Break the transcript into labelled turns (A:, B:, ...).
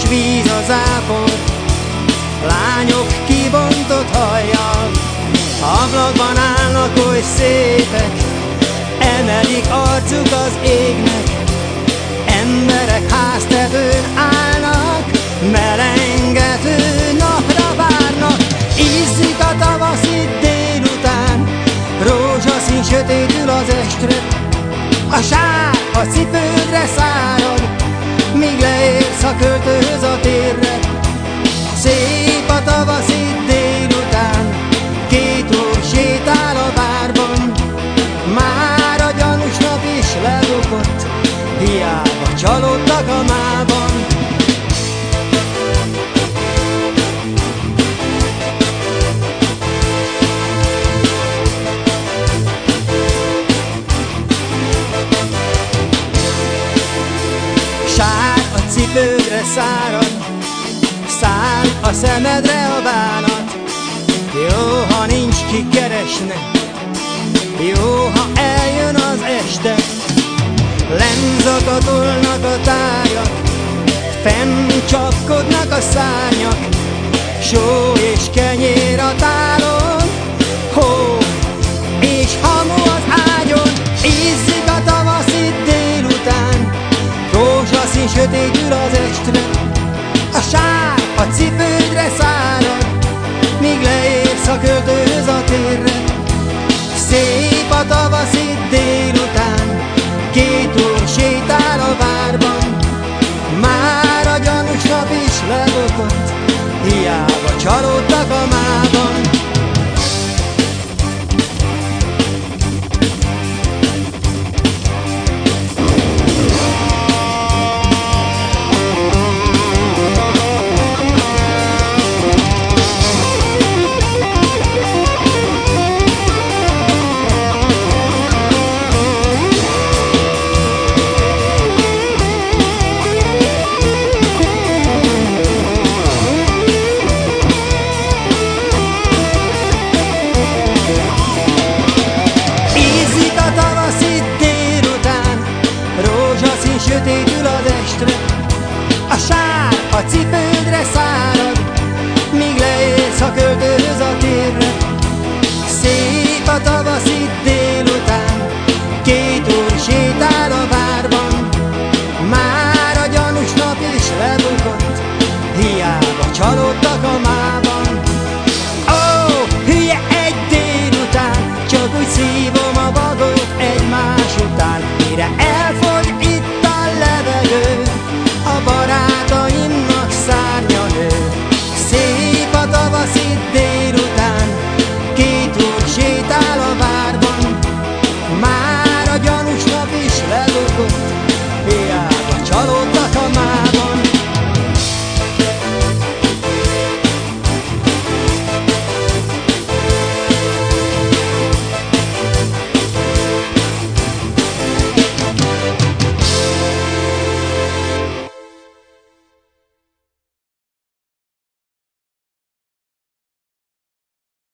A: víz az ápor, lányok kibontott hajjal, ablakban állnak oly szépek, emelik arcuk az égnek. Emberek háztetőn állnak, melengető napra várnak. Ízzik a tavaszi délután, rózsaszín sötétül az estre, a sár a cipődre szárad, míg leérsz a költőhöz a térre. Szép a tavaszi délután, két úr sétál a várban, már a gyanús nap is lebukott, hiába csalódtak a mában. Sár a cipődre szárad, száll a szemedre a bánat. Jó, ha nincs ki keresne, jó, ha eljön az este. Lenn zakatolnak a tájak, fenn csapkodnak a szárnyak, só és kenyér a tálon, hó és hamu az ágyon. Ízzik a tavaszi délután, rózsaszín sötétül az estre, a sár a cipődre szárad, míg leérsz a költőhöz a térre. Szép a tavaszi délután, két úr sétál a várban, már a gyanús nap is lebukott, hiába csalódtak a mában. Sötétül az estre, a sár a cipődre szárad, míg leérsz a költőhöz a térre. Szép a tavaszi délután, két úr sétál a várban, már a gyanús nap is lebukott, hiába csalódtak a mában. Ó, hülye egy délután, csak úgy szívom a vadot egymás után, mire elfogy